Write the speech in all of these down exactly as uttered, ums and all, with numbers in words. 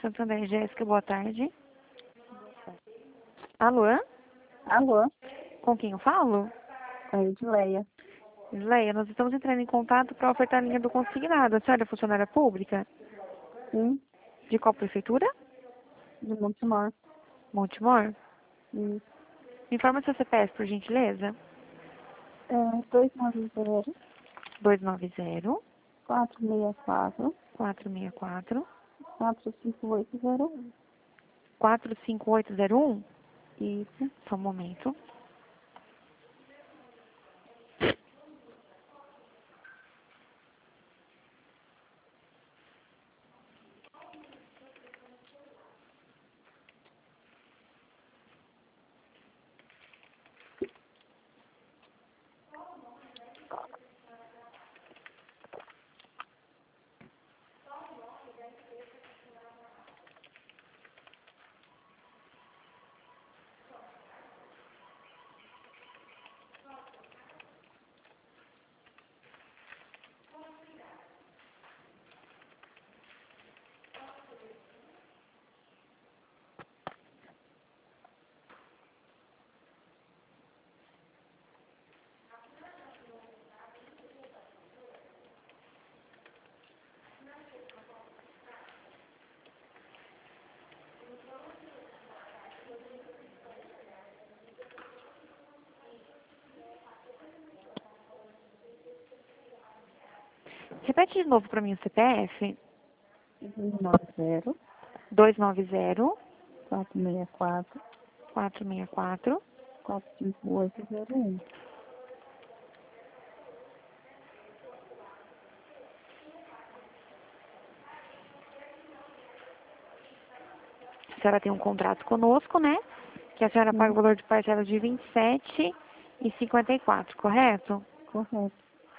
Santander, Jéssica, boa tarde. Alô? Alô, Com quem eu falo? é Edileia. Leia, nós estamos entrando em contato para ofertar a linha do consignado. A senhora é funcionária pública? Sim, De qual prefeitura? de Montemor. Montemor? Sim. Me informa seu C P F, por gentileza. É dois nove zero, dois nove zero, quatro seis quatro, quatro seis quatro, quatro cinco oito zero um. quatro cinco oito zero um. Isso. Só um momento. Repete de novo para mim o C P F. dois nove zero, dois nove zero, quatro seis quatro, quatro seis quatro. quatro cinco oito zero um. A senhora tem um contrato conosco, né? Que a senhora paga o Sim, valor de parcela de vinte e sete reais e cinquenta e quatro centavos, correto? correto.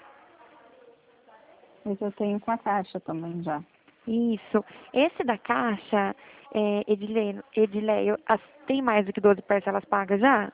Mas eu tenho com a Caixa também já. Isso. Esse da Caixa, é, Edileio, Edileio, as- tem mais do que doze parcelas pagas já?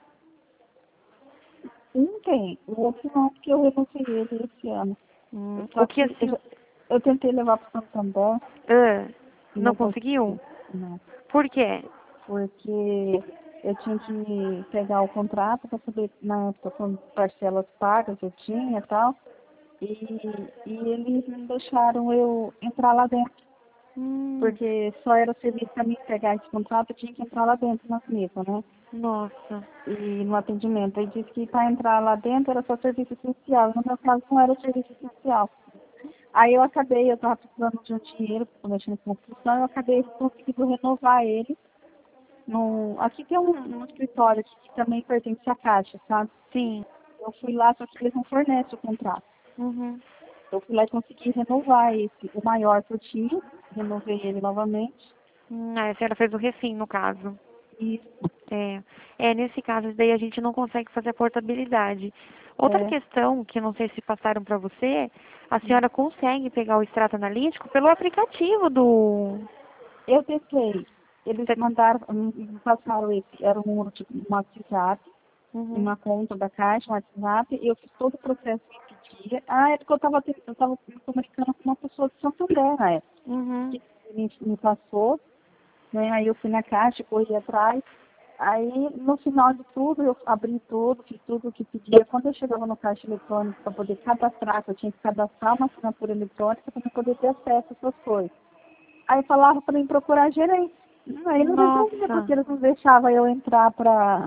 Um tem, o outro não, porque eu renunciei ele esse ano. Hum, Só o que que eu, assim... já- eu tentei levar para o Santander Ah, e não não conseguiu? consegui. Não. Por quê? Porque eu tinha que pegar o contrato para saber, na época, quantas parcelas pagas eu tinha e tal, e, e eles não deixaram eu entrar lá dentro, Hum, porque só era serviço para mim pegar esse contrato, eu tinha que entrar lá dentro nas mesas, né? nossa. E no atendimento, aí disse que para entrar lá dentro era só serviço essencial, no meu caso não era serviço essencial. Aí eu acabei, eu estava precisando de um dinheiro, estou mexendo com construção, eu acabei conseguindo renovar ele. No, aqui tem um, um escritório aqui que também pertence à Caixa, sabe? Sim. Eu fui lá, só que eles não fornecem o contrato. Uhum. Eu fui lá e consegui renovar esse, o maior que eu tinha, renovei ele novamente. Hum, aí a senhora fez o refim, no caso. E É, é, nesse caso daí a gente não consegue fazer a portabilidade. Outra é, questão que eu não sei se passaram para você, a senhora consegue pegar o extrato analítico pelo aplicativo do... eu tentei, eles mandaram, me passaram esse, era um número de um WhatsApp, Uhum, uma conta da Caixa, um WhatsApp, e eu fiz todo o processo que pedia. Ah, é porque eu estava eu tava me comunicando com uma pessoa de Santander na época, uhum. que me, me passou, né? Aí eu fui na Caixa, corri atrás. Aí, no final de tudo, eu abri tudo, fiz tudo o que pedia. Quando eu chegava no caixa eletrônico para poder cadastrar, que eu tinha que cadastrar uma assinatura eletrônica para poder ter acesso a essas coisas. Aí falava para mim procurar gerente. Hum, Aí não resolvia, porque Nossa, eles não deixavam eu entrar para...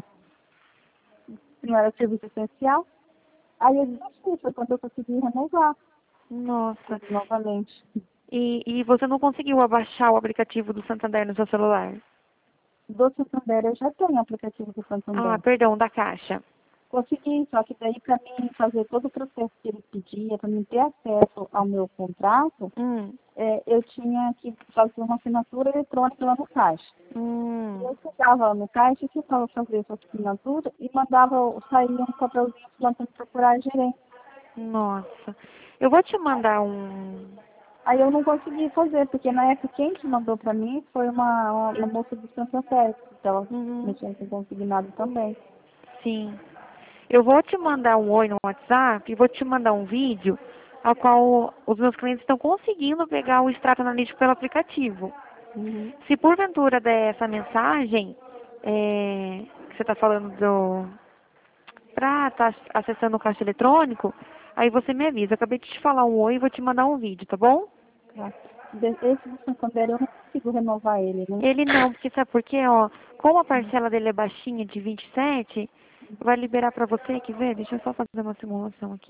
Não era serviço essencial. Aí eu desisti, foi quando eu consegui renovar nossa. ele novamente. E, e você não conseguiu abaixar o aplicativo do Santander no seu celular? Do Santander, eu já tenho aplicativo do Ah, Santander. perdão, da Caixa. Consegui, só que daí para mim fazer todo o processo que ele pedia, para mim ter acesso ao meu contrato, Hum, é, eu tinha que fazer uma assinatura eletrônica lá no caixa. E hum, eu chegava no caixa, tentava fazer essa assinatura e mandava, saía um papelzinho falando para procurar a gerente. nossa. Eu vou te mandar um... Aí eu não consegui fazer, porque na época quem te mandou para mim foi uma, uma, uma moça do Santa Fé, que estava Uhum, mexendo com consignado também. sim. Eu vou te mandar um oi no WhatsApp e vou te mandar um vídeo a qual os meus clientes estão conseguindo pegar o extrato analítico pelo aplicativo. Uhum. Se porventura der essa mensagem, é, que você está falando do para estar acessando o caixa eletrônico, aí você me avisa. Eu acabei de te falar um oi e vou te mandar um vídeo, tá bom? Tá. De- Esse do Santander eu não consigo renovar ele, né? Ele não, porque sabe por quê, ó? Como a parcela dele é baixinha, de vinte e sete, vai liberar pra você, quer ver? Deixa eu só fazer uma simulação aqui.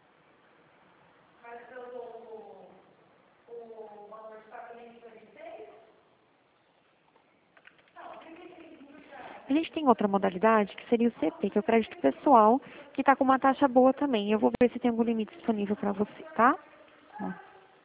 A gente tem outra modalidade, que seria o C P, que é o crédito pessoal, que tá com uma taxa boa também. Eu vou ver se tem algum limite disponível pra você, tá? Tá.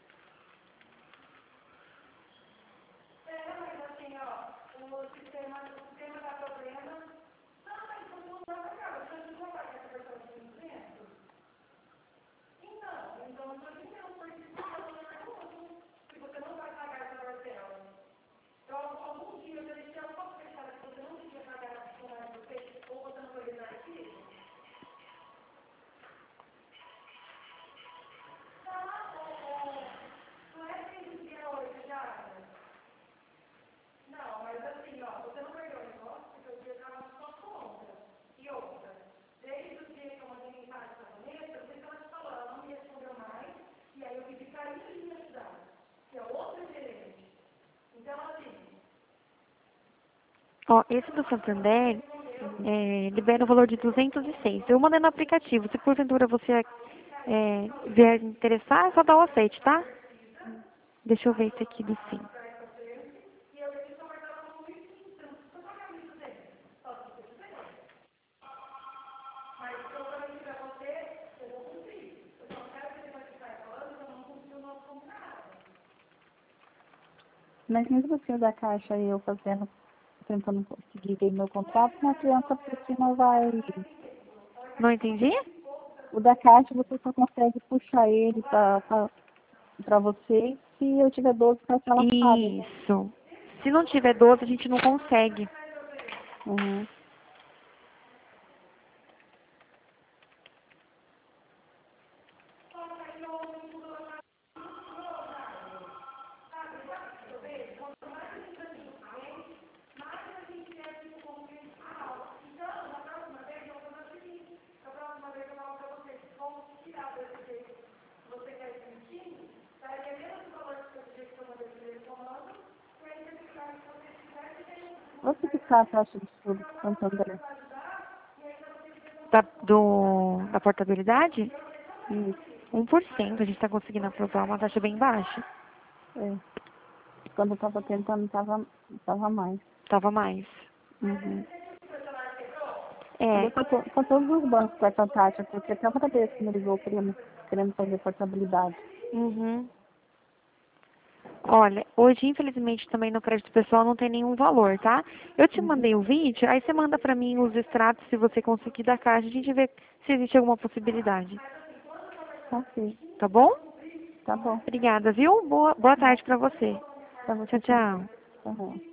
Ó, esse do Santander é, libera o valor de duzentos e seis. Eu mandei no aplicativo. Se porventura você é, vier interessar, é só dar o aceite, tá? Deixa eu ver esse aqui do sim. Mas mesmo assim o da Caixa eu fazendo, tentando conseguir ver meu contrato, não adianta porque não vai. Não entendi? O da Caixa você só consegue puxar ele para você se eu tiver doze parcelas pagas. Isso. Se não tiver doze, a gente não consegue. Uhum. Quanto que tá a taxa de estudo do Santander? Da, do, da portabilidade? Isso. um por cento. A gente está conseguindo aprovar uma taxa bem baixa. É. Quando eu estava tentando, tava, tava mais. Tava mais. Uhum. É. Com todos os bancos com essa taxa, porque até outra vez que me ligou querendo, querendo fazer portabilidade. Uhum. Olha, hoje, infelizmente, também no crédito pessoal não tem nenhum valor, tá? Eu te Uhum. mandei o vídeo, aí você manda pra mim os extratos, se você conseguir da caixa, a gente vê se existe alguma possibilidade. Tá ok. Tá bom? Tá bom. Obrigada, viu? Boa, boa tarde pra você. Pra Tchau, você também. tchau. Tá bom.